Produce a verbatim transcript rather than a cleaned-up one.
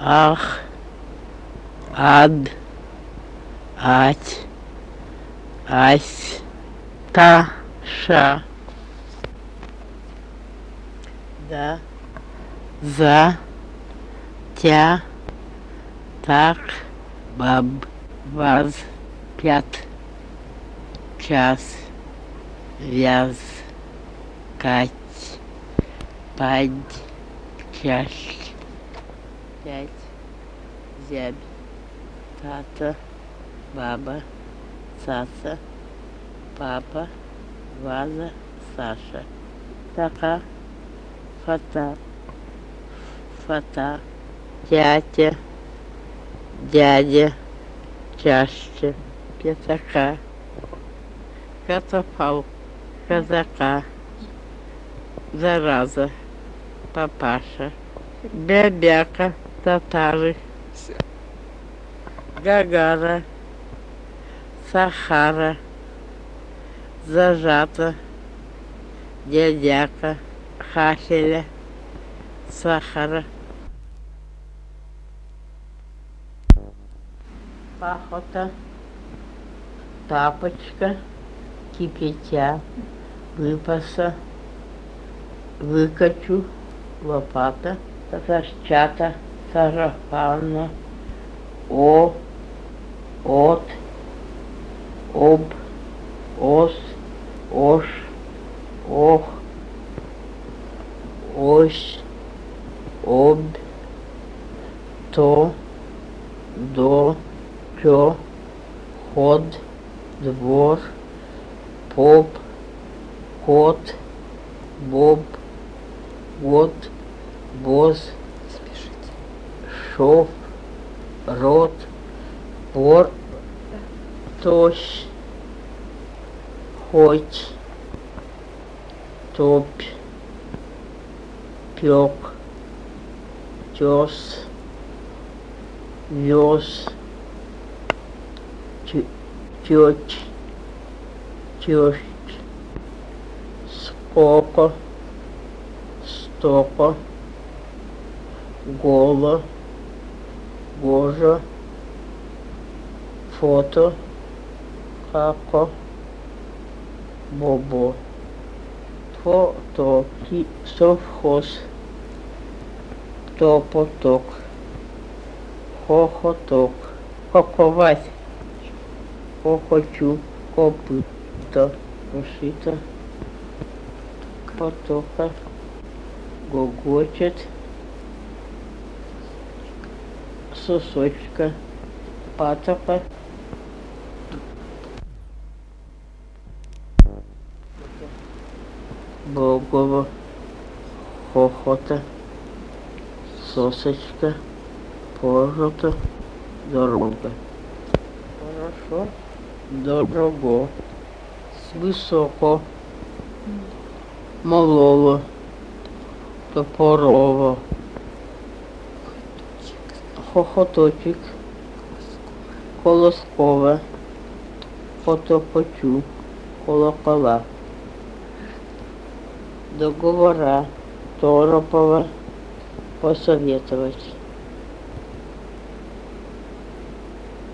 ах, ад, ать, ась, та, ша, да, за, тя, так, баб, ваз, пят, час, вяз, кать, падь, чащ, пять, зябь, тата, баба, цаца, папа, ваза, Саша, така, фата, фата, тятя, дядя, чаще, пятака, катафалк, казака, зараза, папаша, бябяка, татары, Гагара, Сахара, зажата, дядяка, хахеля, сахара, пахота, тапочка, кипятя, выпаса, выкачу, лопата, татарчата, сарафанна, о, от, об, ос, ош, ох, ось, обь, то, до, чё, ход, двор, поп, кот, боб, год, боз, шов, рот, пор, тощ, хоть, топь, пек, тес, вез, теть, тещ, сколько, стока, голо, гожа, фото, како, бобо, фото, совхоз, топоток, хохоток, хоковать, хохочу, копыта, пошито, потока, гогочет, сосочка, патока, Богова, хохота, сосочка, пожито, дорога. Хорошо, дорого, высоко, молово, топорово, хохоточек, колоскова, фотопочу, колокола. Договора, Торопова, посоветовать.